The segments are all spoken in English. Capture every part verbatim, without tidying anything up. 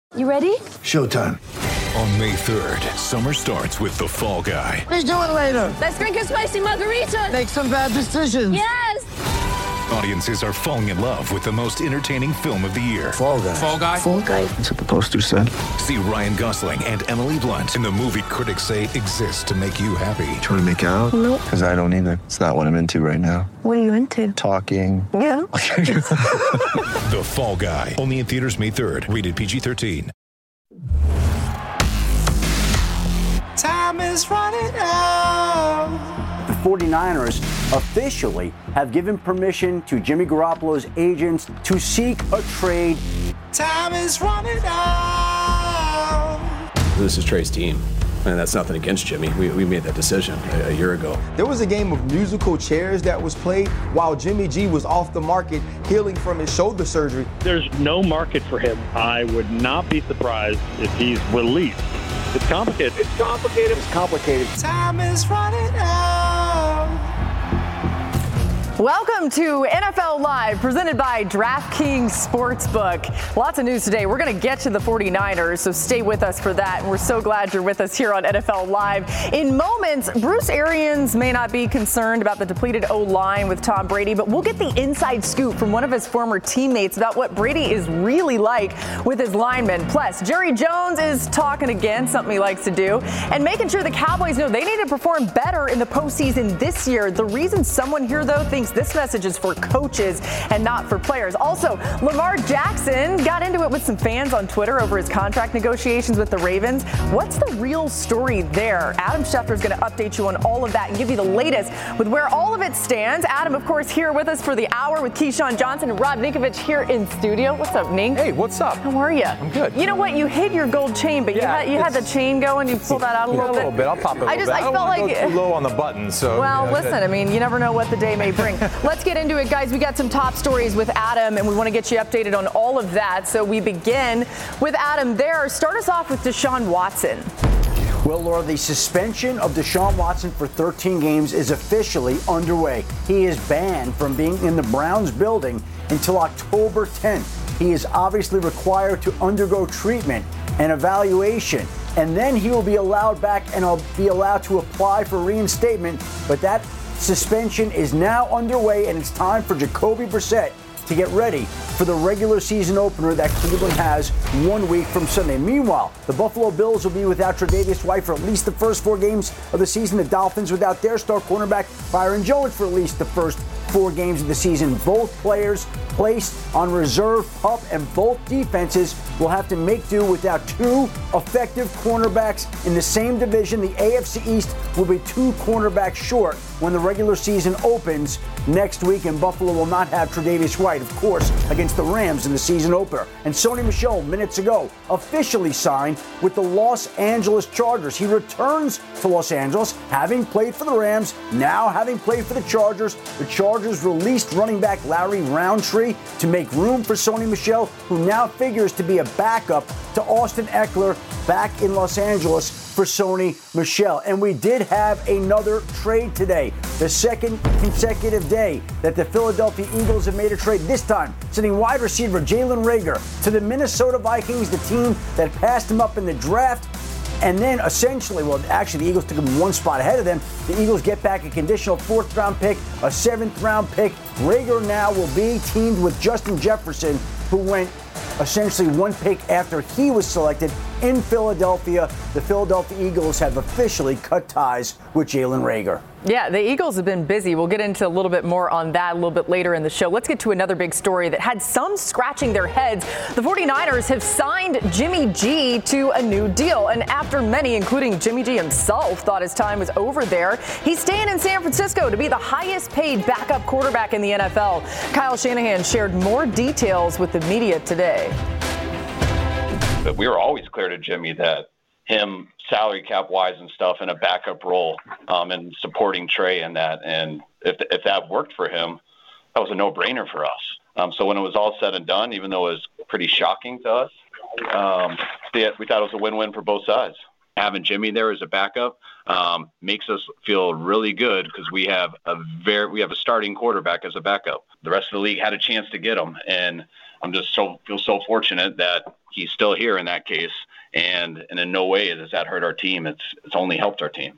You ready? Showtime. On May third, summer starts with The Fall Guy. Let's do it later. Let's drink a spicy margarita. Make some bad decisions. Yes! Audiences are falling in love with the most entertaining film of the year. Fall Guy. Fall Guy? Fall Guy. That's what the poster said. See Ryan Gosling and Emily Blunt in the movie critics say exists to make you happy. Trying to make it out? Nope. Because I don't either. It's not what I'm into right now. What are you into? Talking. Yeah. The Fall Guy. Only in theaters May third. Rated P G thirteen. Time is running out. The forty-niners officially have given permission to Jimmy Garoppolo's agents to seek a trade. Time is running out. This is Trey's team, and that's nothing against Jimmy. We, we made that decision a, a year ago. There was a game of musical chairs that was played while Jimmy G was off the market healing from his shoulder surgery. There's no market for him. I would not be surprised if he's released. It's complicated. It's complicated. It's complicated. Time is running out. Welcome to N F L Live, presented by DraftKings Sportsbook. Lots of news today. We're going to get to the forty-niners, so stay with us for that. And we're so glad you're with us here on N F L Live. In moments, Bruce Arians may not be concerned about the depleted O-line with Tom Brady, but we'll get the inside scoop from one of his former teammates about what Brady is really like with his linemen. Plus, Jerry Jones is talking again, something he likes to do, and making sure the Cowboys know they need to perform better in the postseason this year. The reason someone here, though, thinks this message is for coaches and not for players. Also, Lamar Jackson got into it with some fans on Twitter over his contract negotiations with the Ravens. What's the real story there? Adam Schefter is going to update you on all of that and give you the latest with where all of it stands. Adam, of course, here with us for the hour with Keyshawn Johnson and Rob Ninkovich here in studio. What's up, Nink? Hey, what's up? How are you? I'm good. You know what? You hid your gold chain, but Yeah, you had you had the chain going. You pulled that out a Yeah, little a bit. little bit. I'll pop it a I little just bit. I, I don't felt want like to go too low on the button. So well, you know, listen. I mean, you never know what the day may bring. Let's get into it, guys. We got some top stories with Adam, and we want to get you updated on all of that. So we begin with Adam there. Start us off with Deshaun Watson. Well, Laura, the suspension of Deshaun Watson for thirteen games is officially underway. He is banned from being in the Browns building until October tenth. He is obviously required to undergo treatment and evaluation, and then he will be allowed back and will be allowed to apply for reinstatement. But that suspension is now underway, and it's time for Jacoby Brissett to get ready for the regular season opener that Cleveland has one week from Sunday. Meanwhile, the Buffalo Bills will be without Tre'Davious White for at least the first four games of the season. The Dolphins without their star cornerback Byron Jones for at least the first four games of the season. Both players placed on reserve pup, and both defenses will have to make do without two effective cornerbacks in the same division. The A F C East will be two cornerbacks short when the regular season opens next week, and Buffalo will not have Tre'Davious White, of course, against the Rams in the season opener. And Sony Michel, minutes ago, officially signed with the Los Angeles Chargers. He returns to Los Angeles, having played for the Rams, now having played for the Chargers. The Chargers released running back Larry Roundtree to make room for Sony Michel, who now figures to be a backup to Austin Eckler back in Los Angeles for Sony Michel. And we did have another trade today, the second consecutive day that the Philadelphia Eagles have made a trade, this time sending wide receiver Jalen Reagor to the Minnesota Vikings, the team that passed him up in the draft. And then essentially, well, actually, the Eagles took him one spot ahead of them. The Eagles get back a conditional fourth round pick, a seventh round pick. Reagor now will be teamed with Justin Jefferson, who went essentially one pick after he was selected in Philadelphia. The Philadelphia Eagles have officially cut ties with Jalen Reagor. Yeah, the Eagles have been busy. We'll get into a little bit more on that a little bit later in the show. Let's get to another big story that had some scratching their heads. The forty-niners have signed Jimmy G to a new deal. And after many, including Jimmy G himself, thought his time was over there, he's staying in San Francisco to be the highest paid backup quarterback in the N F L. Kyle Shanahan shared more details with the media today. But we were always clear to Jimmy that him salary cap wise and stuff in a backup role um, and supporting Trey in that. And if if that worked for him, that was a no brainer for us. Um, so when it was all said and done, even though it was pretty shocking to us, um, we thought it was a win-win for both sides. Having Jimmy there as a backup um, makes us feel really good because we have a very we have a starting quarterback as a backup. The rest of the league had a chance to get him, and I'm just so feel so fortunate that he's still here in that case. And, and in no way does that hurt our team. It's it's only helped our team.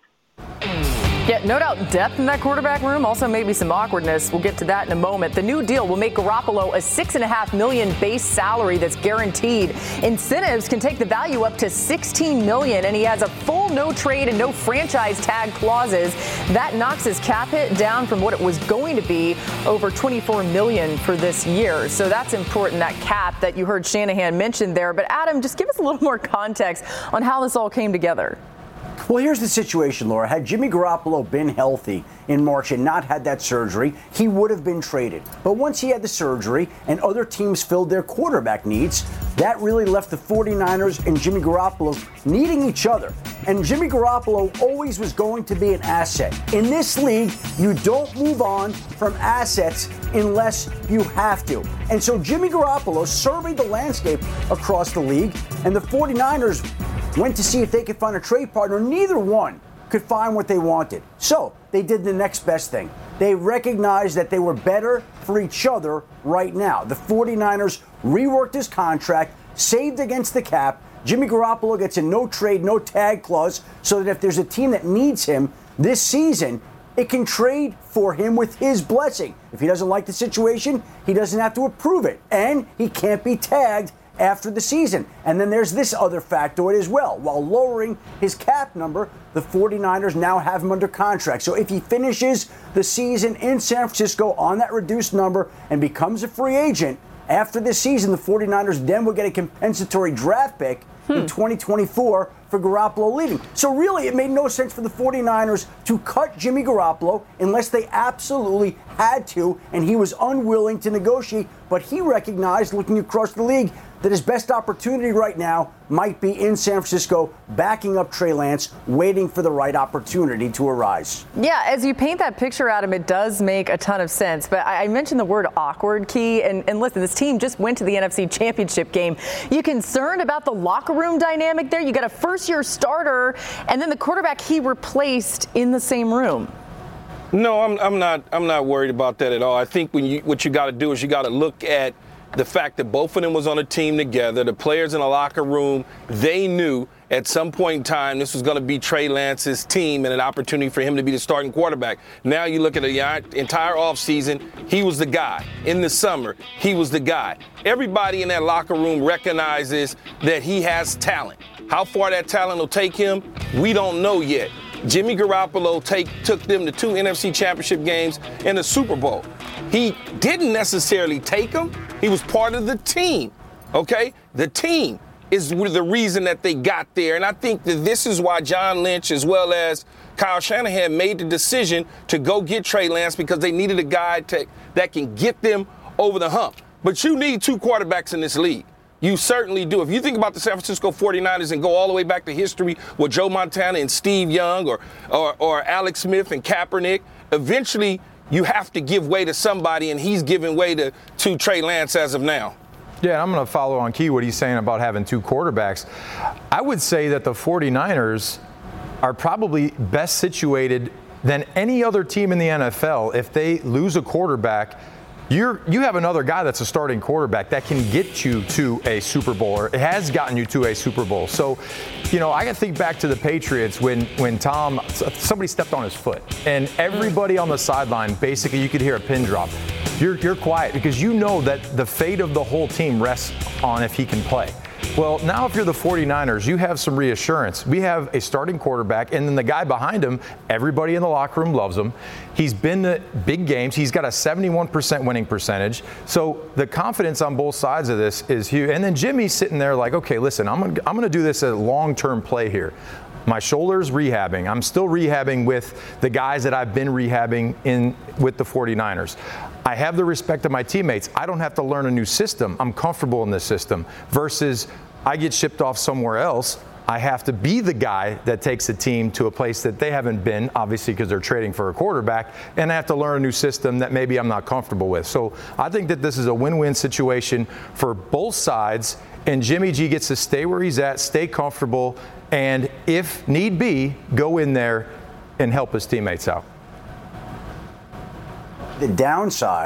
Yeah, no doubt depth in that quarterback room, also maybe some awkwardness. We'll get to that in a moment. The new deal will make Garoppolo a six and a half million base salary that's guaranteed. Incentives can take the value up to sixteen million, and he has a full no trade and no franchise tag clauses. That knocks his cap hit down from what it was going to be, over twenty-four million for this year. So that's important, that cap that you heard Shanahan mention there. But Adam, just give us a little more context on how this all came together. Well, here's the situation, Laura. Had Jimmy Garoppolo been healthy in March and not had that surgery, he would have been traded. But once he had the surgery and other teams filled their quarterback needs, that really left the 49ers and Jimmy Garoppolo needing each other. And Jimmy Garoppolo always was going to be an asset. In this league, you don't move on from assets unless you have to. And so Jimmy Garoppolo surveyed the landscape across the league, and the 49ers went to see if they could find a trade partner. Neither one could find what they wanted. So they did the next best thing. They recognized that they were better for each other right now. The 49ers reworked his contract, saved against the cap. Jimmy Garoppolo gets a no trade, no tag clause so that if there's a team that needs him this season, it can trade for him with his blessing. If he doesn't like the situation, he doesn't have to approve it. And he can't be tagged after the season. And then there's this other factoid as well. While lowering his cap number, the 49ers now have him under contract. So if he finishes the season in San Francisco on that reduced number and becomes a free agent, after this season, the 49ers then will get a compensatory draft pick hmm. in twenty twenty-four for Garoppolo leaving. So really, it made no sense for the 49ers to cut Jimmy Garoppolo unless they absolutely had to, and he was unwilling to negotiate. But he recognized, looking across the league, that his best opportunity right now might be in San Francisco, backing up Trey Lance, waiting for the right opportunity to arise. Yeah, as you paint that picture, Adam, it does make a ton of sense. But I mentioned the word awkward, Key. And, and listen, this team just went to the N F C Championship game. You concerned about the locker room dynamic there? You got a first-year starter, and then the quarterback he replaced in the same room. No, I'm, I'm not. I'm not worried about that at all. I think when you, what you got to do is you got to look at the fact that both of them was on a team together. The players in the locker room, they knew at some point in time this was going to be Trey Lance's team and an opportunity for him to be the starting quarterback. Now you look at the entire offseason, he was the guy. In the summer, he was the guy. Everybody in that locker room recognizes that he has talent. How far that talent will take him, we don't know yet. Jimmy Garoppolo take, took them to two N F C Championship games and a Super Bowl. He didn't necessarily take them. He was part of the team, okay? The team is the reason that they got there. And I think that this is why John Lynch, as well as Kyle Shanahan, made the decision to go get Trey Lance, because they needed a guy to, that can get them over the hump. But you need two quarterbacks in this league. You certainly do. If you think about the San Francisco 49ers and go all the way back to history with Joe Montana and Steve Young, or, or, or Alex Smith and Kaepernick, eventually you have to give way to somebody, and he's giving way to, to Trey Lance as of now. Yeah, I'm going to follow on Key what he's saying about having two quarterbacks. I would say that the 49ers are probably best situated than any other team in the N F L. If they lose a quarterback, You're, you have another guy that's a starting quarterback that can get you to a Super Bowl, or it has gotten you to a Super Bowl. So, you know, I can think back to the Patriots when, when Tom, somebody stepped on his foot, and everybody on the sideline, basically you could hear a pin drop. You're, you're quiet because you know that the fate of the whole team rests on if he can play. Well, now if you're the 49ers, you have some reassurance. We have a starting quarterback, and then the guy behind him, everybody in the locker room loves him. He's been to big games. He's got a seventy-one percent winning percentage. So the confidence on both sides of this is huge. And then Jimmy's sitting there like, okay, listen, I'm gonna, I'm gonna do this as a long-term play here. My shoulder's rehabbing. I'm still rehabbing with the guys that I've been rehabbing in with the 49ers. I have the respect of my teammates. I don't have to learn a new system. I'm comfortable in this system. Versus I get shipped off somewhere else. I have to be the guy that takes the team to a place that they haven't been, obviously because they're trading for a quarterback, and I have to learn a new system that maybe I'm not comfortable with. So I think that this is a win-win situation for both sides, and Jimmy G gets to stay where he's at, stay comfortable, and if need be, go in there and help his teammates out. The downside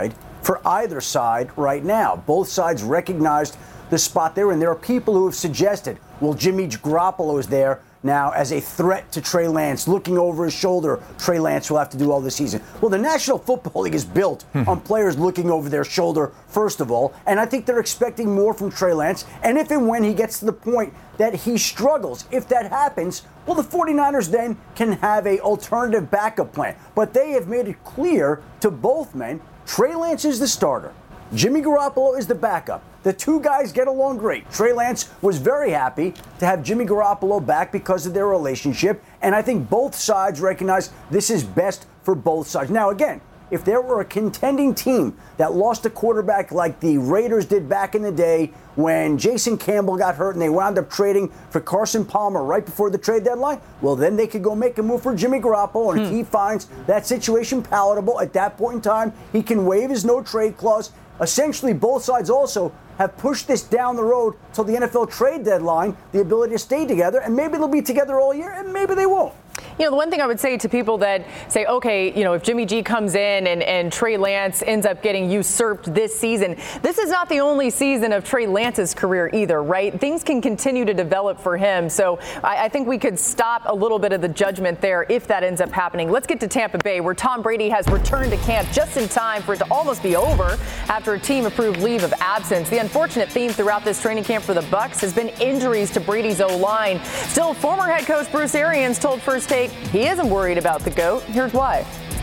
for either side right now. Both sides recognized the spot they're in. There are people who have suggested, well, Jimmy Garoppolo is there now as a threat to Trey Lance, looking over his shoulder. Trey Lance will have to do all this season. Well, the National Football League is built on players looking over their shoulder, first of all, and I think they're expecting more from Trey Lance. And if and when he gets to the point that he struggles, if that happens, well, the 49ers then can have a alternative backup plan. But they have made it clear to both men, Trey Lance is the starter. Jimmy Garoppolo is the backup. The two guys get along great. Trey Lance was very happy to have Jimmy Garoppolo back because of their relationship, and I think both sides recognize this is best for both sides. Now, again, if there were a contending team that lost a quarterback like the Raiders did back in the day when Jason Campbell got hurt and they wound up trading for Carson Palmer right before the trade deadline, well, then they could go make a move for Jimmy Garoppolo, and if he finds that situation palatable at that point in time, he can waive his no-trade clause. Essentially, both sides also have pushed this down the road till the N F L trade deadline, the ability to stay together, and maybe they'll be together all year, and maybe they won't. You know, the one thing I would say to people that say, okay, you know, if Jimmy G comes in and, and Trey Lance ends up getting usurped this season, this is not the only season of Trey Lance's career either, right? Things can continue to develop for him. So I, I think we could stop a little bit of the judgment there if that ends up happening. Let's get to Tampa Bay, where Tom Brady has returned to camp just in time for it to almost be over after a team-approved leave of absence. The unfortunate theme throughout this training camp for the Bucs has been injuries to Brady's O-line. Still, former head coach Bruce Arians told First Take he isn't worried about the GOAT. Here's why.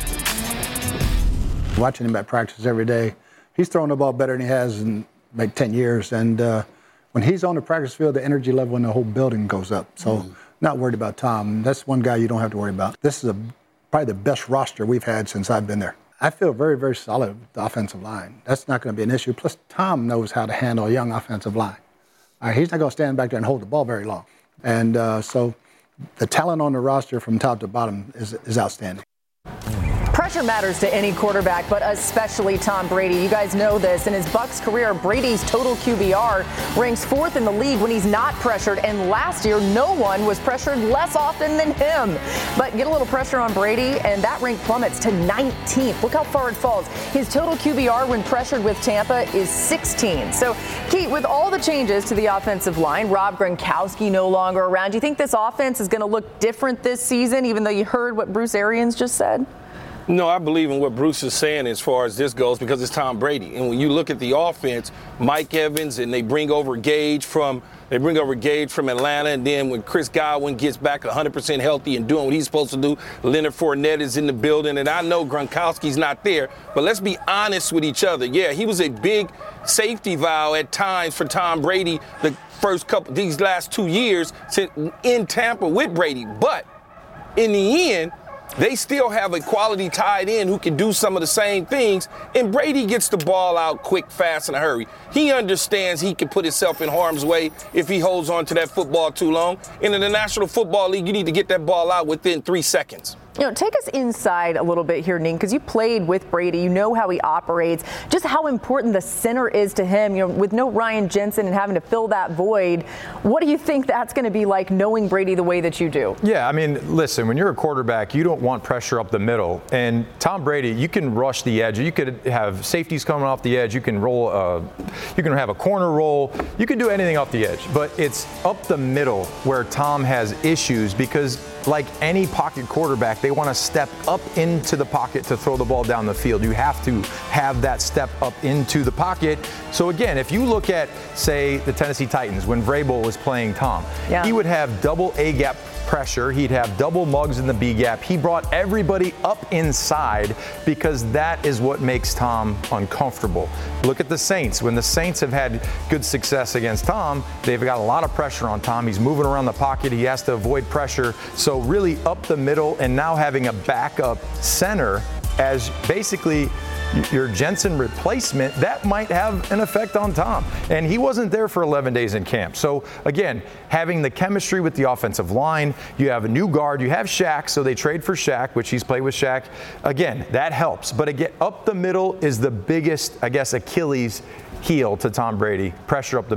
Watching him at practice every day, he's throwing the ball better than he has in like ten years. And uh, when he's on the practice field, the energy level in the whole building goes up. So mm. not worried about Tom. That's one guy you don't have to worry about. This is a, probably the best roster we've had since I've been there. I feel very, very solid with the offensive line. That's not going to be an issue. Plus, Tom knows how to handle a young offensive line. All right, he's not going to stand back there and hold the ball very long. And uh, so the talent on the roster from top to bottom is, is outstanding. Pressure matters to any quarterback, but especially Tom Brady. You guys know this. In his Bucs career, Brady's total Q B R ranks fourth in the league when he's not pressured, and last year no one was pressured less often than him. But get a little pressure on Brady, and that rank plummets to nineteenth. Look how far it falls. His total Q B R when pressured with Tampa is sixteen. So, Keith, with all the changes to the offensive line, Rob Gronkowski no longer around, do you think this offense is going to look different this season, even though you heard what Bruce Arians just said? No, I believe in what Bruce is saying as far as this goes because it's Tom Brady. And when you look at the offense, Mike Evans, and they bring over Gage from they bring over Gage from Atlanta, and then when Chris Godwin gets back one hundred percent healthy and doing what he's supposed to do, Leonard Fournette is in the building, and I know Gronkowski's not there, but let's be honest with each other. Yeah, he was a big safety valve at times for Tom Brady the first couple these last two years in Tampa with Brady, but in the end, they still have a quality tight end who can do some of the same things, and Brady gets the ball out quick, fast, in a hurry. He understands he can put himself in harm's way if he holds on to that football too long. And in the National Football League, you need to get that ball out within three seconds. You know, take us inside a little bit here, Ning, because you played with Brady. You know how he operates, just how important the center is to him. You know, with no Ryan Jensen and having to fill that void, what do you think that's going to be like knowing Brady the way that you do? Yeah, I mean, listen, when you're a quarterback, you don't want pressure up the middle. And Tom Brady, you can rush the edge. You could have safeties coming off the edge. You can roll, uh, you can have a corner roll. You can do anything off the edge. But it's up the middle where Tom has issues because, like any pocket quarterback, they want to step up into the pocket to throw the ball down the field. You have to have that step up into the pocket. So again, if you look at, say, the Tennessee Titans, when Vrabel was playing Tom, yeah. he would have double A-gap pressure. He'd have double mugs in the B-gap. He brought everybody up inside because that is what makes Tom uncomfortable. Look at the Saints. When the Saints have had good success against Tom, they've got a lot of pressure on Tom. He's moving around the pocket. He has to avoid pressure. So really up the middle, and now having a backup center as basically your Jensen replacement, that might have an effect on Tom. And he wasn't there for eleven days in camp. So again, having the chemistry with the offensive line, you have a new guard, you have Shaq, so they trade for Shaq, which he's played with Shaq. Again, that helps. But again, up the middle is the biggest, I guess, Achilles heel to Tom Brady, pressure up the middle.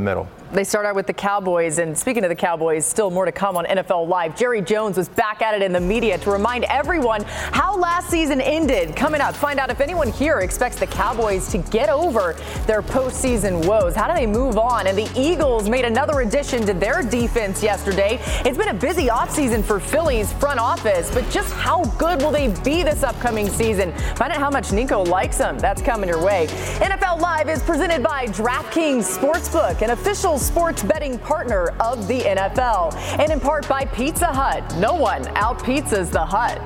They start out with the Cowboys, and speaking of the Cowboys, still more to come on N F L Live. Jerry Jones was back at it in the media to remind everyone how last season ended. Coming up, find out if anyone here expects the Cowboys to get over their postseason woes. How do they move on? And the Eagles made another addition to their defense yesterday. It's been a busy offseason for Philly's front office, but just how good will they be this upcoming season? Find out how much Nico likes them. That's coming your way. N F L Live is presented by DraftKings Sportsbook, an official sports betting partner of the N F L, and in part by Pizza Hut. No one out-pizzas the Hut.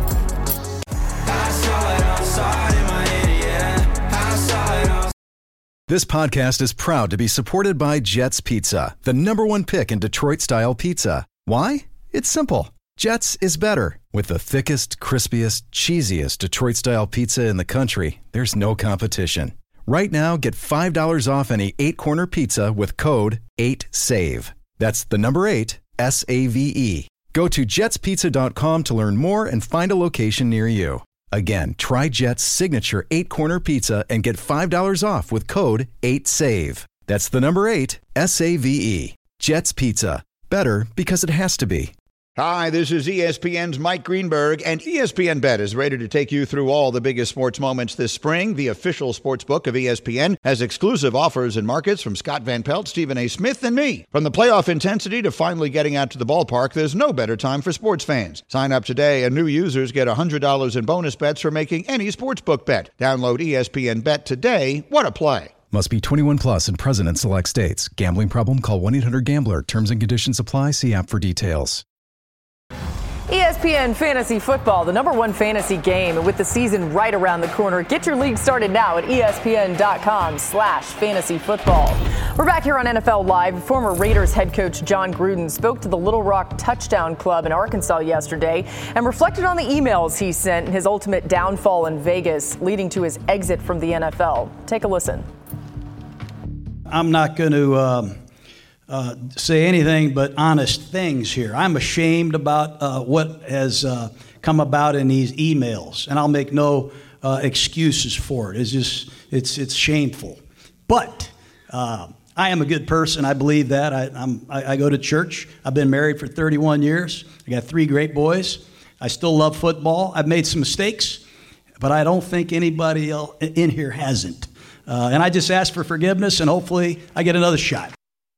This podcast is proud to be supported by Jets Pizza, the number one pick in Detroit-style pizza. Why? It's simple. Jets is better. With the thickest, crispiest, cheesiest Detroit-style pizza in the country, there's no competition. Right now, get five dollars off any eight-corner pizza with code eight save. That's the number eight, S A V E. Go to jets pizza dot com to learn more and find a location near you. Again, try Jet's signature eight-corner pizza and get five dollars off with code eight save. That's the number eight, S A V E. Jet's Pizza. Better because it has to be. Hi, this is E S P N's Mike Greenberg, and E S P N Bet is ready to take you through all the biggest sports moments this spring. The official sports book of E S P N has exclusive offers and markets from Scott Van Pelt, Stephen A. Smith, and me. From the playoff intensity to finally getting out to the ballpark, there's no better time for sports fans. Sign up today, and new users get one hundred dollars in bonus bets for making any sportsbook bet. Download E S P N Bet today. What a play. Must be twenty-one plus and present in select states. Gambling problem? Call one eight hundred gambler. Terms and conditions apply. See app for details. E S P N Fantasy Football, the number one fantasy game, with the season right around the corner. Get your league started now at E S P N dot com slash fantasy football. We're back here on N F L Live. Former Raiders head coach Jon Gruden spoke to the Little Rock Touchdown Club in Arkansas yesterday and reflected on the emails he sent and his ultimate downfall in Vegas, leading to his exit from the N F L. Take a listen. I'm not going to um, uh, say anything but honest things here. I'm ashamed about uh, what has uh, come about in these emails, and I'll make no uh, excuses for it. It's just, it's it's shameful. But uh, I am a good person. I believe that. I, I'm, I, I go to church. I've been married for thirty-one years. I got three great boys. I still love football. I've made some mistakes, but I don't think anybody else in here hasn't. Uh, and I just ask for forgiveness, and hopefully I get another shot.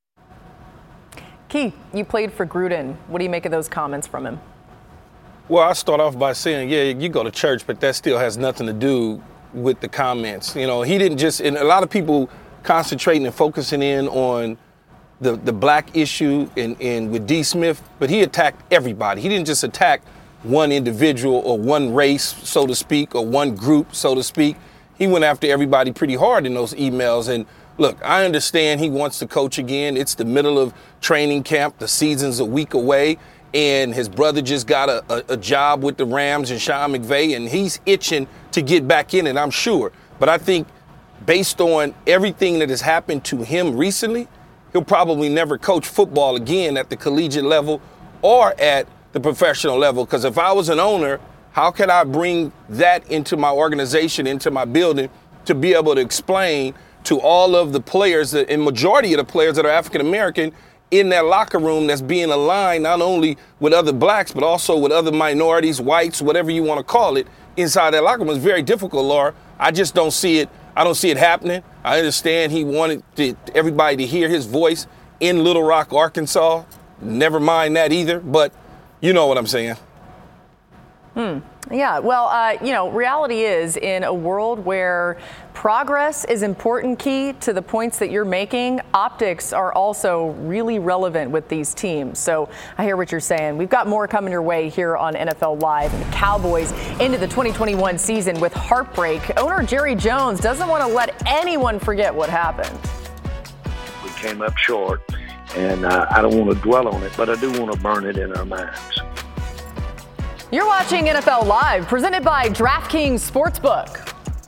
Keith, you played for Gruden. What do you make of those comments from him? Well, I start off by saying, yeah, you go to church, but that still has nothing to do with the comments. You know, he didn't just, and a lot of people concentrating and focusing in on the, the black issue and, and with D. Smith, but he attacked everybody. He didn't just attack one individual or one race, so to speak, or one group, so to speak. He went after everybody pretty hard in those emails. And look, I understand he wants to coach again. It's the middle of training camp. The season's a week away. And his brother just got a, a, a job with the Rams and Sean McVay, and he's itching to get back in it, I'm sure. But I think based on everything that has happened to him recently, he'll probably never coach football again at the collegiate level or at the professional level. Because if I was an owner, how can I bring that into my organization, into my building, to be able to explain to all of the players, that, and majority of the players that are African-American in that locker room, that's being aligned not only with other blacks, but also with other minorities, whites, whatever you want to call it, inside that locker room? It's very difficult, Laura. I just don't see it. I don't see it happening. I understand he wanted to, everybody to hear his voice in Little Rock, Arkansas. Never mind that either, but you know what I'm saying. Hmm. Yeah, well, uh, you know, reality is, in a world where progress is important, key to the points that you're making, optics are also really relevant with these teams. So I hear what you're saying. We've got more coming your way here on N F L Live. And the Cowboys into the twenty twenty-one season with heartbreak. Owner Jerry Jones doesn't want to let anyone forget what happened. We came up short, and uh, I don't want to dwell on it, but I do want to burn it in our minds. You're watching N F L Live, presented by DraftKings Sportsbook.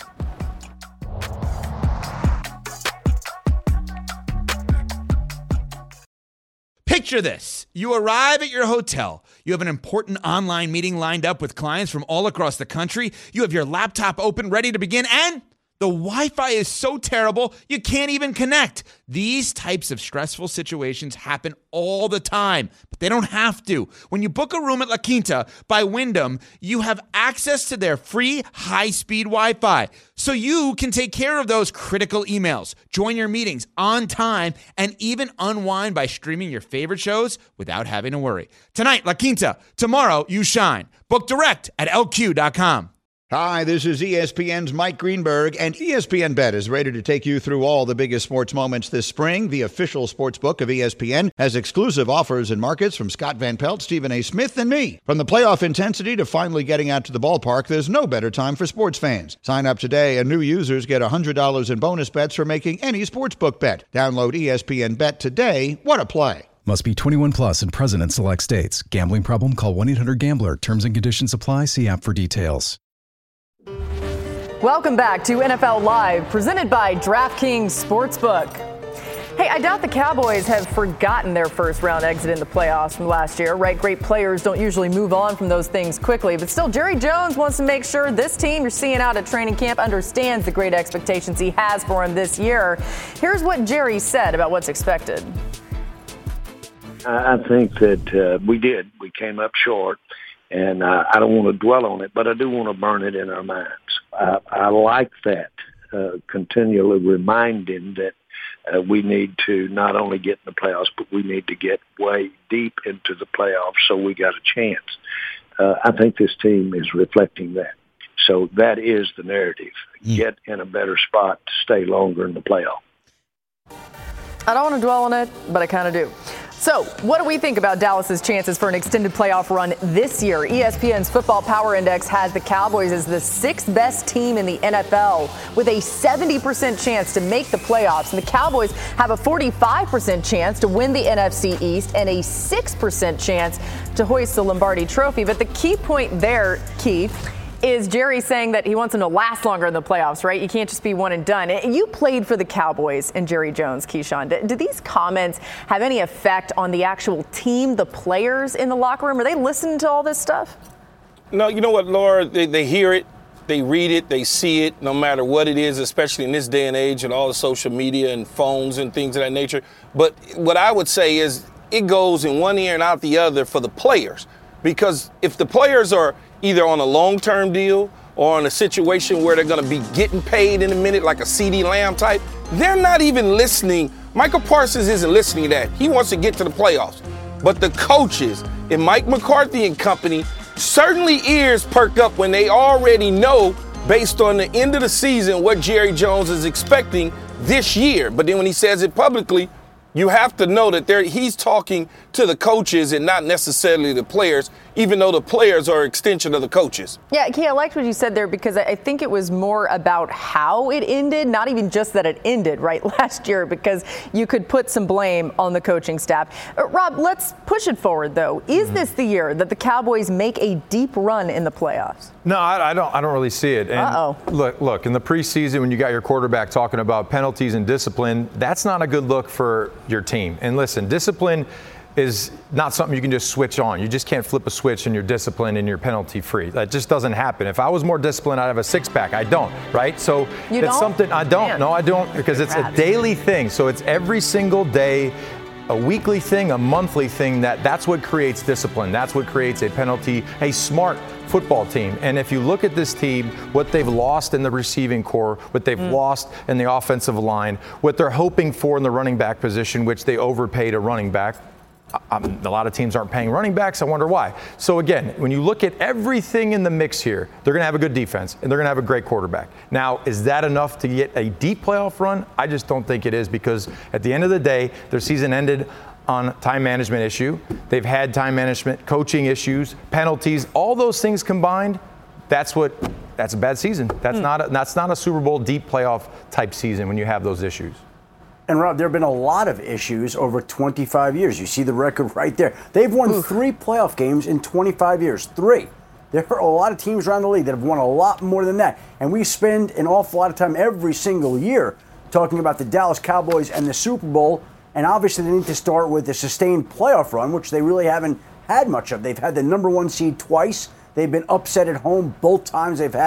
Picture this. You arrive at your hotel. You have an important online meeting lined up with clients from all across the country. You have your laptop open, ready to begin, and The Wi-Fi is so terrible, you can't even connect. These types of stressful situations happen all the time, but they don't have to. When you book a room at La Quinta by Wyndham, you have access to their free high-speed Wi-Fi, so you can take care of those critical emails, join your meetings on time, and even unwind by streaming your favorite shows without having to worry. Tonight, La Quinta. Tomorrow, you shine. Book direct at L Q dot com. Hi, this is E S P N's Mike Greenberg, and E S P N Bet is ready to take you through all the biggest sports moments this spring. The official sports book of E S P N has exclusive offers and markets from Scott Van Pelt, Stephen A. Smith, and me. From the playoff intensity to finally getting out to the ballpark, there's no better time for sports fans. Sign up today, and new users get one hundred dollars in bonus bets for making any sportsbook bet. Download E S P N Bet today. What a play. Must be twenty-one plus and present in select states. Gambling problem? Call one eight hundred gambler. Terms and conditions apply. See app for details. Welcome back to N F L Live, presented by DraftKings Sportsbook. Hey, I doubt the Cowboys have forgotten their first round exit in the playoffs from last year, right? Great players don't usually move on from those things quickly, but still, Jerry Jones wants to make sure this team you're seeing out at training camp understands the great expectations he has for him this year. Here's what Jerry said about what's expected. I think that uh, we did. We came up short. And uh, I don't want to dwell on it, but I do want to burn it in our minds. I, I like that, uh, continually reminding that uh, we need to not only get in the playoffs, but we need to get way deep into the playoffs so we got a chance. Uh, I think this team is reflecting that. So that is the narrative. Mm. Get in a better spot to stay longer in the playoff. I don't want to dwell on it, but I kind of do. So, what do we think about Dallas's chances for an extended playoff run this year? E S P N's Football Power Index has the Cowboys as the sixth best team in the N F L with a seventy percent chance to make the playoffs. And the Cowboys have a forty-five percent chance to win the N F C East and a six percent chance to hoist the Lombardi Trophy. But the key point there, Keith, is Jerry saying that he wants them to last longer in the playoffs, right? You can't just be one and done. You played for the Cowboys and Jerry Jones, Keyshawn. Do, do these comments have any effect on the actual team, the players in the locker room? Are they listening to all this stuff? No, you know what, Laura? They, they hear it, they read it, they see it, no matter what it is, especially in this day and age and all the social media and phones and things of that nature. But what I would say is it goes in one ear and out the other for the players. Because if the players are either on a long-term deal or in a situation where they're going to be getting paid in a minute, like a CeeDee Lamb type, they're not even listening. Michael Parsons isn't listening to that. He wants to get to the playoffs. But the coaches and Mike McCarthy and company, certainly ears perk up when they already know, based on the end of the season, what Jerry Jones is expecting this year. But then when he says it publicly, you have to know that there he's talking to the coaches and not necessarily the players, even though the players are an extension of the coaches. Yeah, Key, I liked what you said there because I think it was more about how it ended, not even just that it ended, right, last year, because you could put some blame on the coaching staff. Uh, Rob, let's push it forward, though. Is mm-hmm. this the year that the Cowboys make a deep run in the playoffs? No, I, I don't. I don't really see it. And Uh-oh. Look, look. In the preseason, when you got your quarterback talking about penalties and discipline, that's not a good look for your team. And listen, discipline is not something you can just switch on. You just can't flip a switch and you're disciplined and you're penalty free. That just doesn't happen. If I was more disciplined, I'd have a six pack. I don't, right? So you it's don't? something I don't. Man. No, I don't, because it's a daily thing. So it's every single day, a weekly thing, a monthly thing. That that's what creates discipline. That's what creates a penalty, a smart football team. And if you look at this team, what they've lost in the receiving core, what they've mm. lost in the offensive line, what they're hoping for in the running back position, which they overpaid a running back. Um, a lot of teams aren't paying running backs. I wonder why. So again, when you look at everything in the mix here, they're going to have a good defense and they're going to have a great quarterback. Now, is that enough to get a deep playoff run? I just don't think it is, because at the end of the day, their season ended on time management issue. They've had time management, coaching issues, penalties, all those things combined. That's what. That's a bad season. That's mm. not. A, that's not a Super Bowl deep playoff type season when you have those issues. And, Rob, there have been a lot of issues over twenty-five years. You see the record right there. They've won Oof. three playoff games in twenty-five years. Three. There are a lot of teams around the league that have won a lot more than that. And we spend an awful lot of time every single year talking about the Dallas Cowboys and the Super Bowl. And obviously they need to start with a sustained playoff run, which they really haven't had much of. They've had the number one seed twice. They've been upset at home both times they've had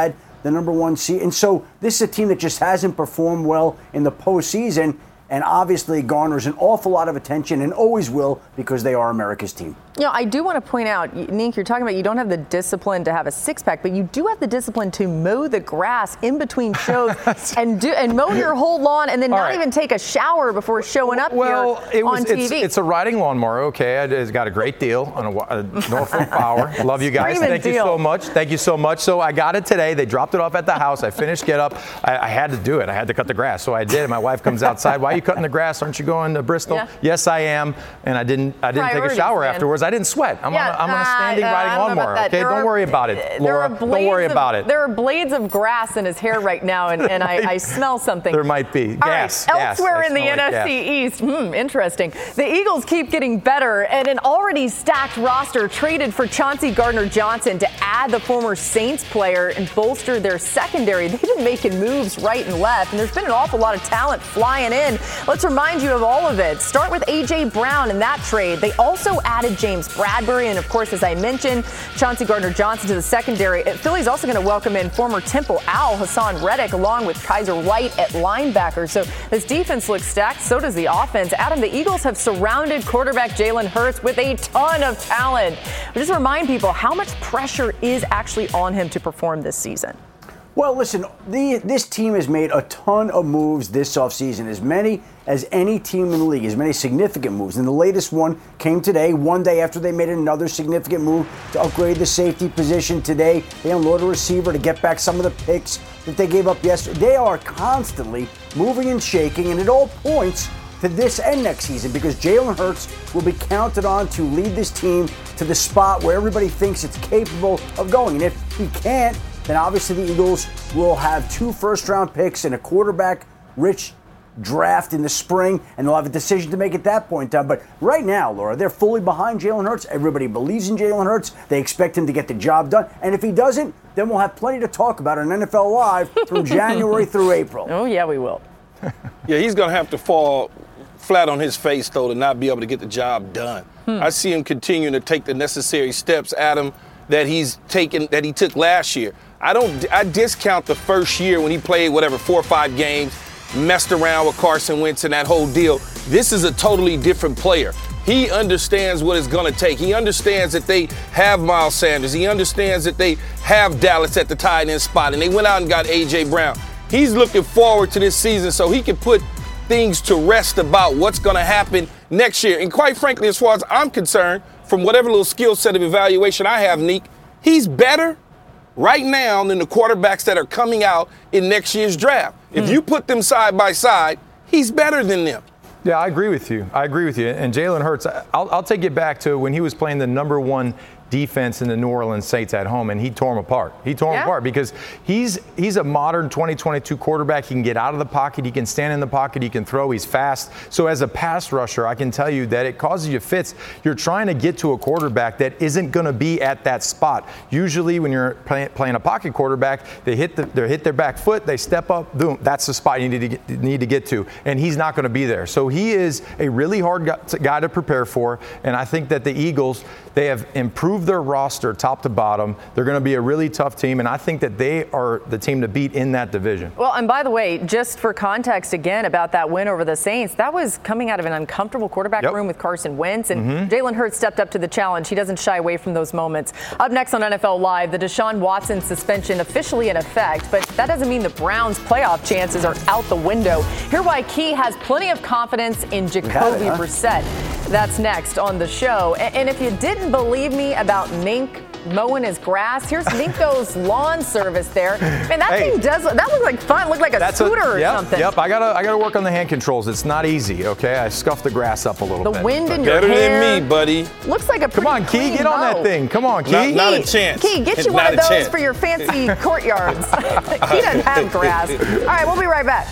the number one seed. And so this is a team that just hasn't performed well in the postseason, and obviously garners an awful lot of attention and always will because they are America's team. You know, I do want to point out, Nink, you're talking about you don't have the discipline to have a six-pack, but you do have the discipline to mow the grass in between shows and do and mow your whole lawn and then All not right. even take a shower before showing up Well, here it was, on T V. It's, it's a riding lawnmower, okay. It's got a great deal on a, a Norfolk Power. Love you guys. Screaming Thank deal. you so much. Thank you so much. So I got it today. They dropped it off at the house. I finished get up. I, I had to do it. I had to cut the grass. So I did. And my wife comes outside. Why are you cutting the grass? Aren't you going to Bristol? Yeah. Yes, I am. And I didn't I didn't take a Priorities, shower man. afterwards. I didn't sweat. I'm, Yeah, on, a, I'm on a standing uh, riding I don't know about lawnmower. that. Okay, There don't are- worry about it, There Laura. are Don't worry blades about of, it. There are blades of grass in his hair right now, and, and I, I smell something. There might be. All Gas. right, gas. elsewhere I in the smell N like F C gas. East, hmm, interesting. The Eagles keep getting better, and an already stacked roster traded for Chauncey Gardner-Johnson to add the former Saints player and bolster their secondary. They've been making moves right and left, and there's been an awful lot of talent flying in. Let's remind you of all of it. Start with A J. Brown in that trade. They also added James Bradbury, and of course, as I mentioned, Chauncey Gardner-Johnson to the secondary. Philly's also going to welcome in former Temple Owl Hassan Reddick along with Kaiser White at linebacker. So this defense looks stacked. So does the offense. Adam, the Eagles have surrounded quarterback Jalen Hurts with a ton of talent. Just remind people how much pressure is actually on him to perform this season. Well, listen, the, this team has made a ton of moves this offseason, as many as any team in the league, as many significant moves. And the latest one came today, one day after they made another significant move to upgrade the safety position. Today, they unload a receiver to get back some of the picks that they gave up yesterday. They are constantly moving and shaking, and it all points to this and next season because Jalen Hurts will be counted on to lead this team to the spot where everybody thinks it's capable of going. And if he can't, then obviously the Eagles will have two first-round picks and a quarterback-rich draft in the spring, and they'll have a decision to make at that point in time. But right now, Laura, they're fully behind Jalen Hurts. Everybody believes in Jalen Hurts. They expect him to get the job done. And if he doesn't, then we'll have plenty to talk about on N F L Live from January through April. Oh, yeah, we will. Yeah, he's going to have to fall flat on his face, though, to not be able to get the job done. Hmm. I see him continuing to take the necessary steps, Adam, that he's taken, that he took last year. I don't, I discount the first year when he played whatever, four or five games, messed around with Carson Wentz and that whole deal. This is a totally different player. He understands what it's going to take. He understands that they have Miles Sanders. He understands that they have Dallas at the tight end spot, and they went out and got A J. Brown. He's looking forward to this season so he can put things to rest about what's going to happen next year. And quite frankly, as far as I'm concerned, from whatever little skill set of evaluation I have, Neek, he's better right now than the quarterbacks that are coming out in next year's draft. If you put them side by side, he's better than them. Yeah, I agree with you. I agree with you. And Jalen Hurts, I'll, I'll take it back to when he was playing the number one defense in the New Orleans Saints at home, and he tore them apart. He tore them Yeah. apart because he's he's a modern twenty twenty-two quarterback. He can get out of the pocket. He can stand in the pocket. He can throw. He's fast. So as a pass rusher, I can tell you that it causes you fits. You're trying to get to a quarterback that isn't going to be at that spot. Usually when you're play, playing a pocket quarterback, they hit the, they hit their back foot, they step up, boom, that's the spot you need to get, need to get to. And he's not going to be there. So he is a really hard guy to prepare for. And I think that the Eagles, they have improved their roster top to bottom. They're going to be a really tough team, and I think that they are the team to beat in that division. Well, and by the way, just for context again about that win over the Saints, that was coming out of an uncomfortable quarterback Yep. room with Carson Wentz, and Mhm. Jalen Hurts stepped up to the challenge. He doesn't shy away from those moments. Up next on N F L Live, the Deshaun Watson suspension officially in effect, but that doesn't mean the Browns' playoff chances are out the window. Hear why Key has plenty of confidence in Jacoby it, huh? Brissett. That's next on the show. And, and if you didn't believe me about Mink mowing his grass, here's Minko's lawn service there. Man, that Hey. thing does, that looked like fun. It looked like a That's scooter a, or yep, something. Yep, I gotta I gotta work on the hand controls. It's not easy, okay? I scuffed the grass up a little The bit. wind in but- your Better hair. than me, buddy. Looks like a pretty Come on, Key, clean get on mow. that thing. Come on, Key. Not, not a Key, chance. Key, get you Not one a of those chance. for your fancy courtyards. He doesn't have grass. All right, we'll be right back.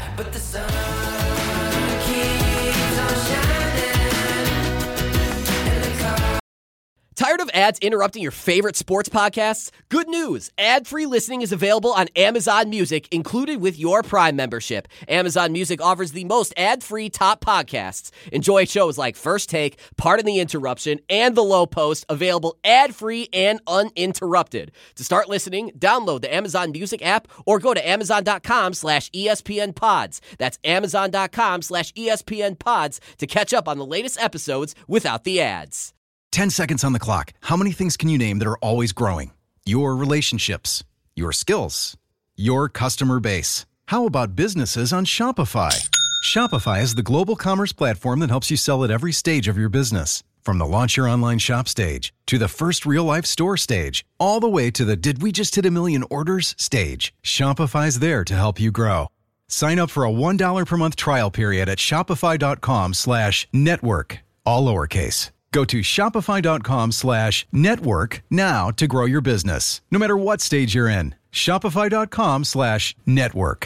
Tired of ads interrupting your favorite sports podcasts? Good news! Ad-free listening is available on Amazon Music, included with your Prime membership. Amazon Music offers the most ad-free top podcasts. Enjoy shows like First Take, Pardon the Interruption, and The Low Post, available ad-free and uninterrupted. To start listening, download the Amazon Music app or go to amazon.com slash ESPN pods. That's amazon.com slash ESPN pods to catch up on the latest episodes without the ads. ten seconds on the clock. How many things can you name that are always growing? Your relationships, your skills, your customer base. How about businesses on Shopify? Shopify is the global commerce platform that helps you sell at every stage of your business. From the launch your online shop stage, to the first real-life store stage, all the way to the did we just hit a million orders stage. Shopify's there to help you grow. Sign up for a one dollar per month trial period at shopify.com slash network, all lowercase. Go to shopify.com slash network now to grow your business, no matter what stage you're in. Shopify.com slash network.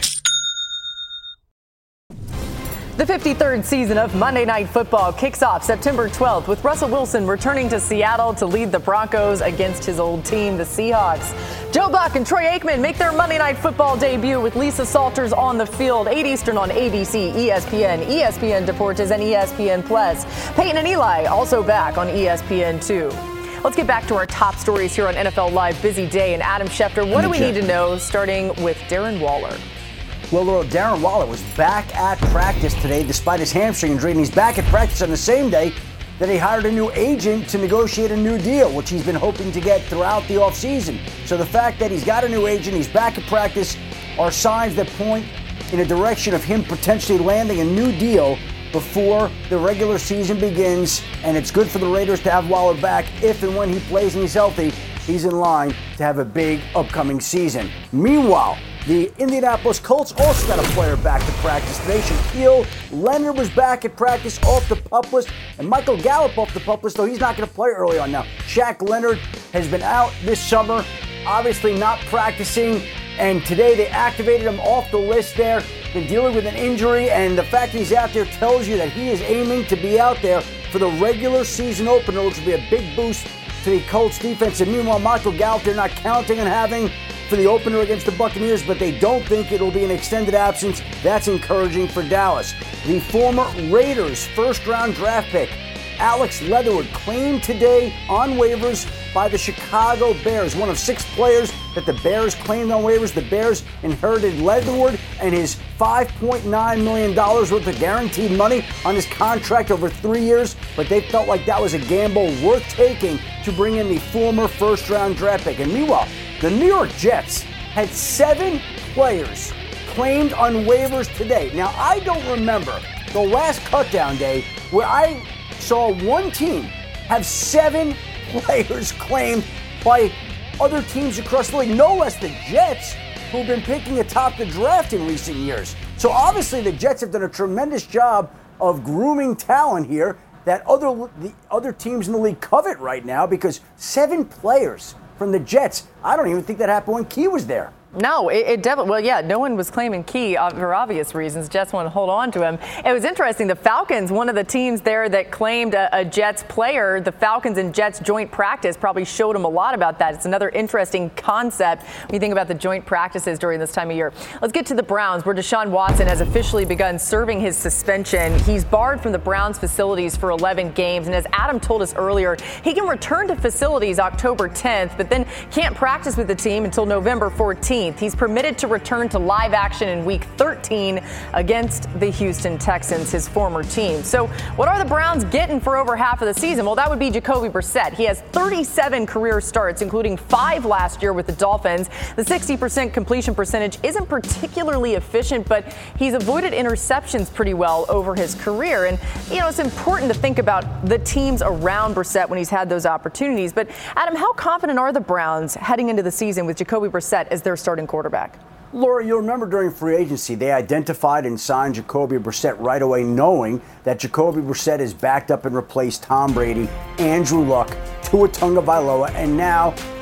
The fifty-third season of Monday Night Football kicks off September twelfth with Russell Wilson returning to Seattle to lead the Broncos against his old team, the Seahawks. Joe Buck and Troy Aikman make their Monday Night Football debut with Lisa Salters on the field, eight Eastern on A B C, E S P N, E S P N Deportes, and E S P N Plus. Peyton and Eli also back on E S P N two. Let's get back to our top stories here on N F L Live. Busy day. And Adam Schefter, what do we need to know, starting with Darren Waller? Well, Laura, Darren Waller was back at practice today despite his hamstring injury, and he's back at practice on the same day that he hired a new agent to negotiate a new deal, which he's been hoping to get throughout the offseason. So the fact that he's got a new agent, he's back at practice, are signs that point in a direction of him potentially landing a new deal before the regular season begins. And it's good for the Raiders to have Waller back. If and when he plays and he's healthy, he's in line to have a big upcoming season. Meanwhile, the Indianapolis Colts also got a player back to practice today. Shaquille Leonard was back at practice off the PUP list, and Michael Gallup off the PUP list, though he's not going to play early on now. Shaq Leonard has been out this summer, obviously not practicing, and today they activated him off the list there. Been dealing with an injury, and the fact that he's out there tells you that he is aiming to be out there for the regular season opener, which will be a big boost to the Colts defense. And meanwhile, Michael Gallup, they're not counting on having for the opener against the Buccaneers, but they don't think it'll be an extended absence. That's encouraging for Dallas. The former Raiders first-round draft pick, Alex Leatherwood, claimed today on waivers by the Chicago Bears. One of six players that the Bears claimed on waivers. The Bears inherited Leatherwood and his five point nine million dollars worth of guaranteed money on his contract over three years, but they felt like that was a gamble worth taking to bring in the former first-round draft pick. And meanwhile, the New York Jets had seven players claimed on waivers today. Now, I don't remember the last cutdown day where I saw one team have seven players claimed by other teams across the league, no less the Jets, who've been picking atop the draft in recent years. So obviously the Jets have done a tremendous job of grooming talent here that other the other teams in the league covet right now, because seven players from the Jets, I don't even think that happened when Key was there. No, it, it definitely, well, yeah, no one was claiming Key uh, for obvious reasons. Jets want to hold on to him. It was interesting. The Falcons, one of the teams there that claimed a, a Jets player, the Falcons and Jets joint practice probably showed them a lot about that. It's another interesting concept when you think about the joint practices during this time of year. Let's get to the Browns, where Deshaun Watson has officially begun serving his suspension. He's barred from the Browns facilities for eleven games. And as Adam told us earlier, he can return to facilities October tenth, but then can't practice with the team until November fourteenth. He's permitted to return to live action in week thirteen against the Houston Texans, his former team. So what are the Browns getting for over half of the season? Well, that would be Jacoby Brissett. He has thirty-seven career starts, including five last year with the Dolphins. The sixty percent completion percentage isn't particularly efficient, but he's avoided interceptions pretty well over his career. And, you know, it's important to think about the teams around Brissett when he's had those opportunities. But, Adam, how confident are the Browns heading into the season with Jacoby Brissett as their starting quarterback? Laura, you'll remember during free agency, they identified and signed Jacoby Brissett right away, knowing that Jacoby Brissett is backed up and replaced Tom Brady, Andrew Luck, Tua Tagovailoa, and now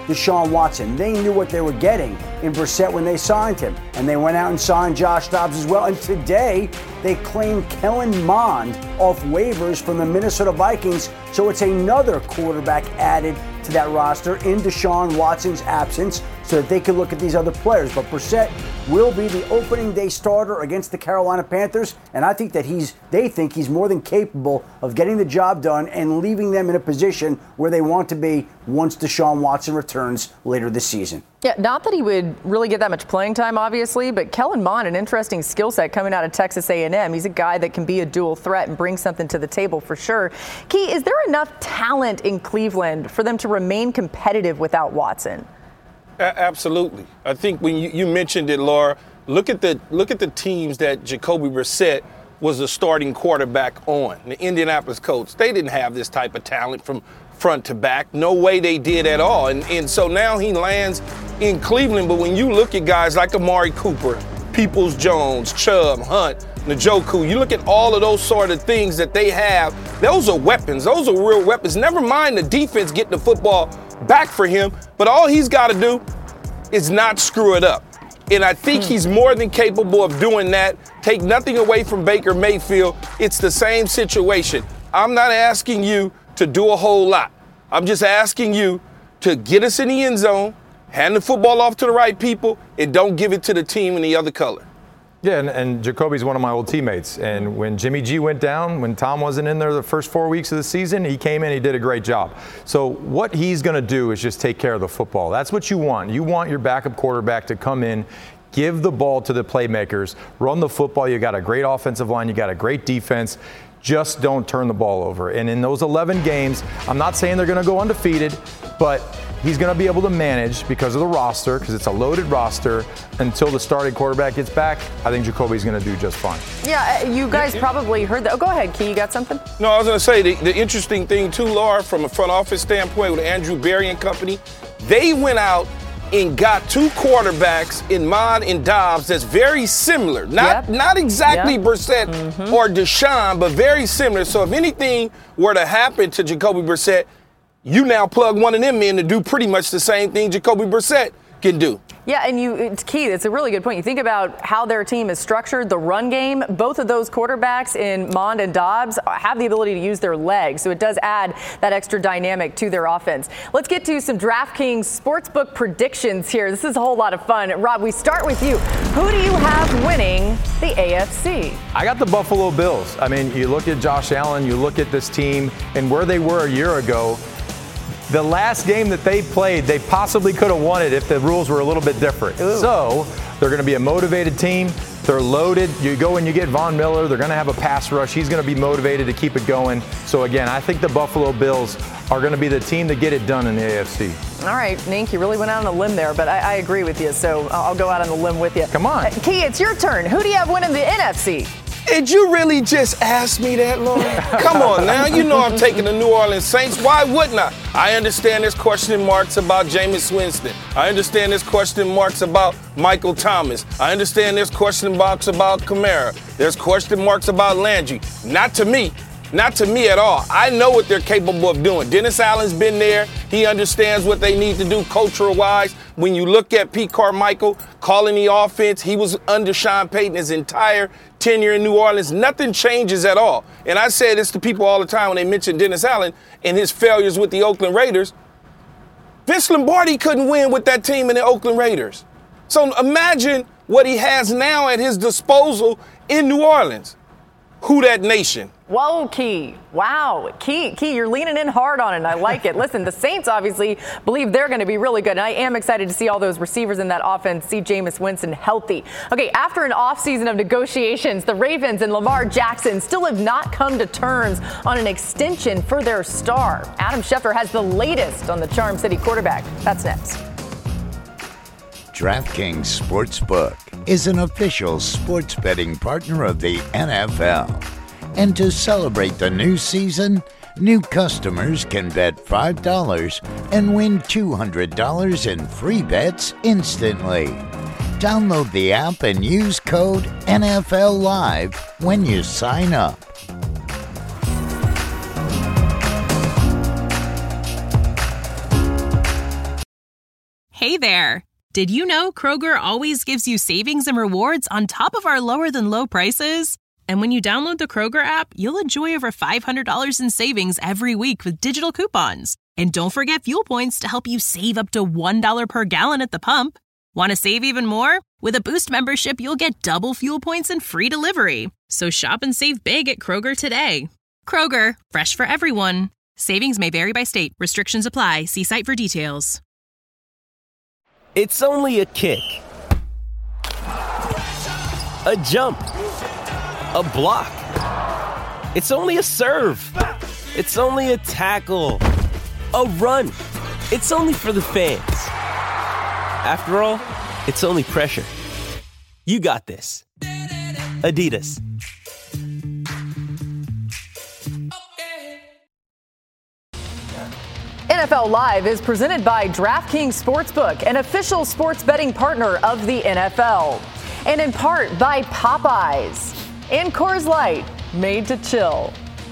Deshaun Watson. They knew what they were getting in Brissett when they signed him. And they went out and signed Josh Dobbs as well. And today, they claimed Kellen Mond off waivers from the Minnesota Vikings. So it's another quarterback added to that roster in Deshaun Watson's absence so that they can look at these other players. But Brissett will be the opening day starter against the Carolina Panthers. And I think that he's, they think he's more than capable of getting the job done and leaving them in a position where they want to be once Deshaun Watson returns later this season. Yeah, not that he would really get that much playing time, obviously, but Kellen Mond, an interesting skill set coming out of Texas A and M. He's a guy that can be a dual threat and bring something to the table for sure. Key, is there enough talent in Cleveland for them to remain competitive without Watson? A- absolutely. I think when you, you mentioned it, Laura, look at the look at the teams that Jacoby Brissett was the starting quarterback on. The Indianapolis Colts, they didn't have this type of talent from front to back. No way they did at all. And, and so now he lands in Cleveland. But when you look at guys like Amari Cooper, Peoples-Jones, Chubb, Hunt, Njoku, you look at all of those sort of things that they have, those are weapons. Those are real weapons. Never mind the defense getting the football back for him, but all he's got to do is not screw it up. And I think he's more than capable of doing that. Take nothing away from Baker Mayfield. It's the same situation. I'm not asking you to do a whole lot. I'm just asking you to get us in the end zone, hand the football off to the right people, and don't give it to the team in the other color. Yeah, and, and Jacoby's one of my old teammates. And when Jimmy G went down, when Tom wasn't in there the first four weeks of the season, he came in, he did a great job. So what he's going to do is just take care of the football. That's what you want. You want your backup quarterback to come in, give the ball to the playmakers, run the football. You got a great offensive line. You got a great defense. Just don't turn the ball over. And in those eleven games, I'm not saying they're going to go undefeated, but he's going to be able to manage because of the roster, because it's a loaded roster, until the starting quarterback gets back. I think Jacoby's going to do just fine. Yeah, you guys probably heard that. Oh, go ahead, Key. You got something? No, I was going to say the, the interesting thing, too, Laura, from a front office standpoint with Andrew Berry and company, they went out and got two quarterbacks in Mond and Dobbs that's very similar. Not, yep. not exactly yep. Brissett mm-hmm. or Deshaun, but very similar. So if anything were to happen to Jacoby Brissett, you now plug one of them in to do pretty much the same thing Jacoby Brissett can do. Yeah, and you, it's key. It's a really good point. You think about how their team is structured, the run game. Both of those quarterbacks in Mond and Dobbs have the ability to use their legs, so it does add that extra dynamic to their offense. Let's get to some DraftKings Sportsbook predictions here. This is a whole lot of fun. Rob, we start with you. Who do you have winning the A F C? I got the Buffalo Bills. I mean, you look at Josh Allen, you look at this team, and where they were a year ago. The last game that they played, they possibly could have won it if the rules were a little bit different. Ooh. So they're going to be a motivated team. They're loaded. You go and you get Von Miller. They're going to have a pass rush. He's going to be motivated to keep it going. So, again, I think the Buffalo Bills are going to be the team to get it done in the A F C. All right, Nink, you really went out on a limb there, but I, I agree with you, so I'll go out on the limb with you. Come on. Uh, Key, it's your turn. Who do you have winning the N F C? Did you really just ask me that, Lauren? Come on now. You know I'm taking the New Orleans Saints. Why wouldn't I? I understand there's question marks about Jameis Winston. I understand there's question marks about Michael Thomas. I understand there's question marks about Kamara. There's question marks about Landry. Not to me. Not to me at all. I know what they're capable of doing. Dennis Allen's been there. He understands what they need to do cultural-wise. When you look at Pete Carmichael calling the offense, he was under Sean Payton his entire tenure in New Orleans. Nothing changes at all. And I say this to people all the time when they mention Dennis Allen and his failures with the Oakland Raiders. Vince Lombardi couldn't win with that team in the Oakland Raiders. So imagine what he has now at his disposal in New Orleans. Who that nation? Whoa, Key. Wow. Key, Key, you're leaning in hard on it, and I like it. Listen, the Saints obviously believe they're going to be really good, and I am excited to see all those receivers in that offense, see Jameis Winston healthy. Okay, after an offseason of negotiations, the Ravens and Lamar Jackson still have not come to terms on an extension for their star. Adam Schefter has the latest on the Charm City quarterback. That's next. DraftKings Sportsbook is an official sports betting partner of the N F L. And to celebrate the new season, new customers can bet five dollars and win two hundred dollars in free bets instantly. Download the app and use code N F L Live when you sign up. Hey there! Did you know Kroger always gives you savings and rewards on top of our lower-than-low prices? And when you download the Kroger app, you'll enjoy over five hundred dollars in savings every week with digital coupons. And don't forget fuel points to help you save up to one dollar per gallon at the pump. Want to save even more? With a Boost membership, you'll get double fuel points and free delivery. So shop and save big at Kroger today. Kroger, fresh for everyone. Savings may vary by state. Restrictions apply. See site for details. It's only a kick, a jump, a block. It's only a serve. It's only a tackle, a run. It's only for the fans. After all, it's only pressure. You got this. Adidas. N F L Live is presented by DraftKings Sportsbook, an official sports betting partner of the N F L. And in part by Popeyes and Coors Light, made to chill.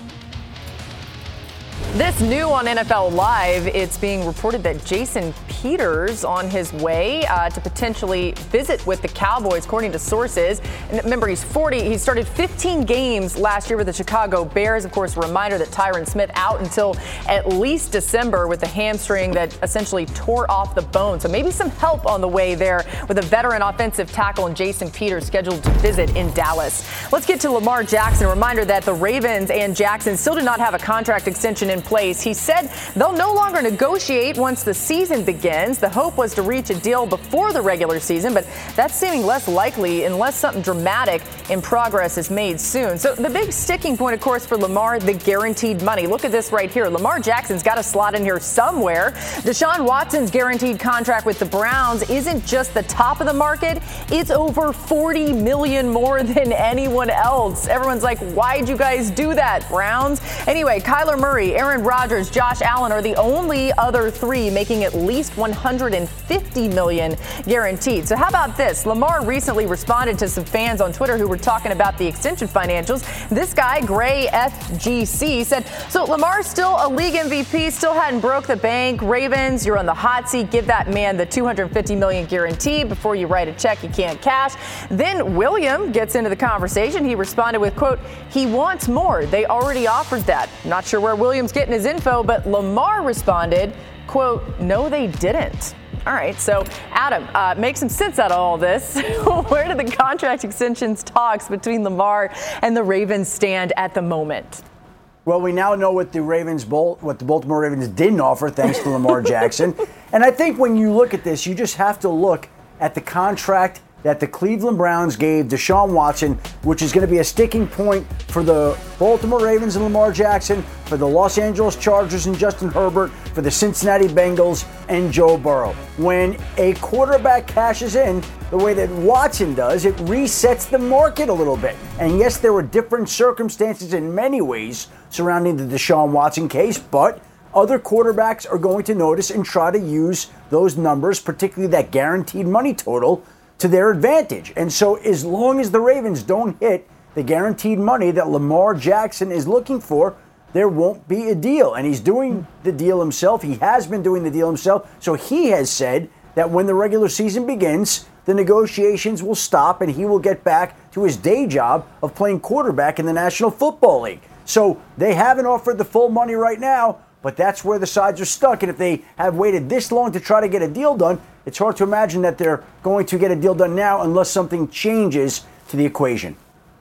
This new on N F L Live, it's being reported that Jason Peters on his way uh, to potentially visit with the Cowboys, according to sources. And remember, he's forty. He started fifteen games last year with the Chicago Bears. Of course, a reminder that Tyron Smith out until at least December with a hamstring that essentially tore off the bone. So maybe some help on the way there with a veteran offensive tackle and Jason Peters scheduled to visit in Dallas. Let's get to Lamar Jackson. A reminder that the Ravens and Jackson still do not have a contract extension in place. He said they'll no longer negotiate once the season begins. The hope was to reach a deal before the regular season, but that's seeming less likely unless something dramatic in progress is made soon. So the big sticking point, of course, for Lamar, the guaranteed money. Look at this right here. Lamar Jackson's got to slot in here somewhere. Deshaun Watson's guaranteed contract with the Browns isn't just the top of the market. It's over forty million dollars more than anyone else. Everyone's like, why'd you guys do that, Browns? Anyway, Kyler Murray, Aaron Rodgers, Josh Allen are the only other three making at least one hundred fifty million dollars guaranteed. So how about this? Lamar recently responded to some fans on Twitter who were talking about the extension financials. This guy, Gray F G C, said, so Lamar's still a league M V P, still hadn't broke the bank. Ravens, you're on the hot seat. Give that man the two hundred fifty million dollars guarantee before you write a check you can't cash. Then William gets into the conversation. He responded with, quote, he wants more. They already offered that. Not sure where William's getting his info, but Lamar responded, quote, no, they didn't. All right, so Adam, uh, make some sense out of all this. Where do the contract extensions talks between Lamar and the Ravens stand at the moment? Well, we now know what the Ravens, what the Baltimore Ravens didn't offer, thanks to Lamar Jackson. And I think when you look at this, you just have to look at the contract that the Cleveland Browns gave Deshaun Watson, which is going to be a sticking point for the Baltimore Ravens and Lamar Jackson, for the Los Angeles Chargers and Justin Herbert, for the Cincinnati Bengals and Joe Burrow. When a quarterback cashes in the way that Watson does, it resets the market a little bit. And yes, there were different circumstances in many ways surrounding the Deshaun Watson case, but other quarterbacks are going to notice and try to use those numbers, particularly that guaranteed money total, to their advantage. And so as long as the Ravens don't hit the guaranteed money that Lamar Jackson is looking for, there won't be a deal. And he's doing the deal himself. He has been doing the deal himself. So he has said that when the regular season begins, the negotiations will stop and he will get back to his day job of playing quarterback in the National Football League. So they haven't offered the full money right now, but that's where the sides are stuck. And if they have waited this long to try to get a deal done, it's hard to imagine that they're going to get a deal done now unless something changes to the equation.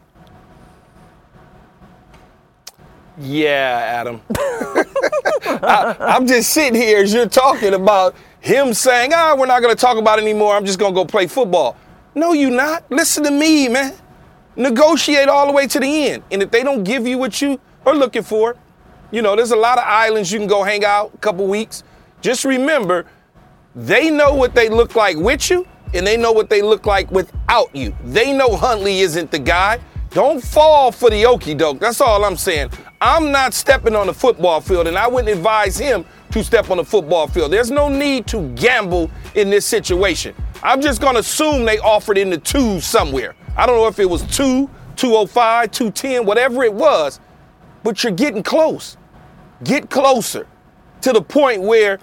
Yeah, Adam. I, I'm just sitting here as you're talking about him saying, ah, we're not going to talk about it anymore. I'm just going to go play football. No, you're not. Listen to me, man. Negotiate all the way to the end. And if they don't give you what you are looking for, you know, there's a lot of islands you can go hang out a couple weeks. Just remember, they know what they look like with you, and they know what they look like without you. They know Huntley isn't the guy. Don't fall for the okie doke. That's all I'm saying. I'm not stepping on the football field, and I wouldn't advise him to step on the football field. There's no need to gamble in this situation. I'm just going to assume they offered in the twos somewhere. I don't know if it was two, two oh five, two ten, whatever it was, but you're getting close. Get closer to the point where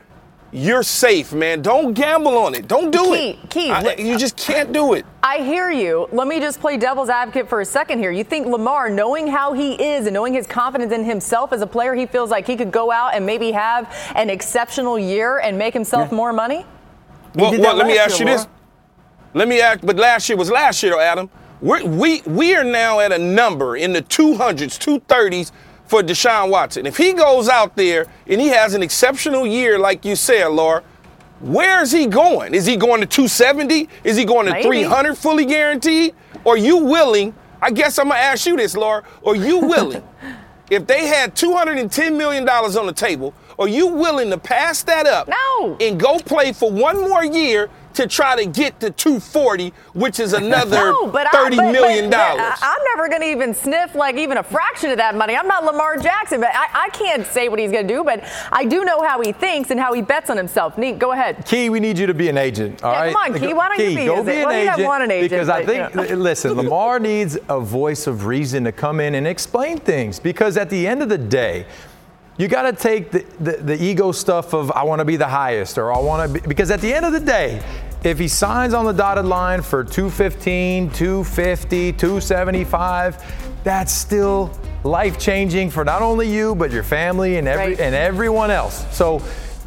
you're safe, man. Don't gamble on it. Don't do Key, it. Key, I, you just can't do it. I hear you. Let me just play devil's advocate for a second here. You think Lamar, knowing how he is and knowing his confidence in himself as a player, he feels like he could go out and maybe have an exceptional year and make himself yeah. more money? Well, well let me ask year, you Laura. this. Let me ask, but last year was last year, though, Adam. We're, we we are now at a number in the two hundreds, two thirties for Deshaun Watson. If he goes out there and he has an exceptional year, like you said, Laura, where is he going? Is he going to two seventy? Is he going to Maybe. three hundred fully guaranteed? Or are you willing, I guess I'm going to ask you this, Laura, are you willing, if they had two hundred ten million dollars on the table, are you willing to pass that up no. and go play for one more year to try to get to two forty, which is another no, but thirty I, but, million dollars. dollars? But, but I'm never going to even sniff like even a fraction of that money. I'm not Lamar Jackson, but I, I can't say what he's going to do, but I do know how he thinks and how he bets on himself. Neat, go ahead. Key, we need you to be an agent, all yeah, right? Come on, Key, why don't Key, you be go an be agent? an Well, agent you want an agent. because but, I think, you know. listen, Lamar needs a voice of reason to come in and explain things because at the end of the day, you got to take the, the, the ego stuff of I want to be the highest or I want to be, because at the end of the day, if he signs on the dotted line for two fifteen, two fifty, two seventy-five, that's still life-changing for not only you, but your family and every right. and everyone else. So,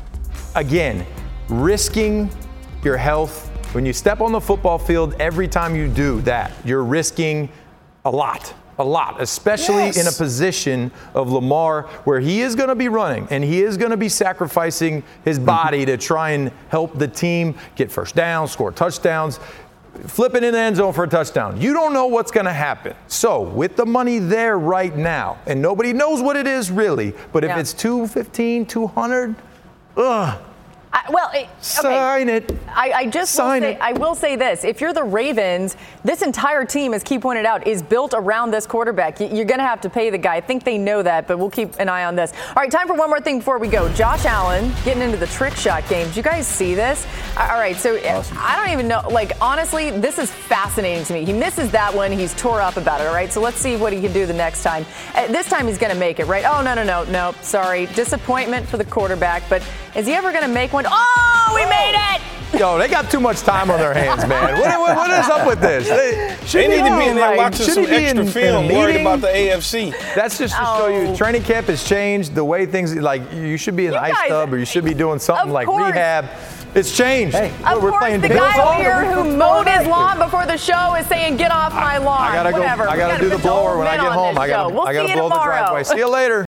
again, risking your health. When you step on the football field, every time you do that, you're risking a lot. A lot, especially yes. in a position of Lamar where he is going to be running and he is going to be sacrificing his body to try and help the team get first downs, score touchdowns, flip it in the end zone for a touchdown. You don't know what's going to happen. So with the money there right now, and nobody knows what it is really, but if yeah. it's two fifteen, two hundred, ugh. I, well, it, okay. Sign it. I, I just Sign will say, it. I will say this. If you're the Ravens, this entire team, as Key pointed out, is built around this quarterback. You're going to have to pay the guy. I think they know that, but we'll keep an eye on this. All right, time for one more thing before we go. Josh Allen getting into the trick shot game. Did you guys see this? All right, so awesome. I don't even know. Like, honestly, this is fascinating to me. He misses that one. He's tore up about it, all right? So let's see what he can do the next time. Uh, this time he's going to make it, right? Oh, no, no, no, no. Sorry. Disappointment for the quarterback, but is he ever going to make one? Oh, we made it! Yo, they got too much time on their hands, man. What, what, what is up with this? They, they need to be in there watching some extra in, film, in worried about the A F C. That's just to oh. show you training camp has changed. The way things, like, you should be in you the ice guys, tub or you should be doing something like course. rehab. It's changed. Hey, of we're course, playing the Bills guy over here who mowed his day. lawn before the show is saying, "Get off my lawn." I gotta Whatever. go. I gotta do the blower when I get home. I gotta, we'll I gotta see blow you the tomorrow. driveway. See you later.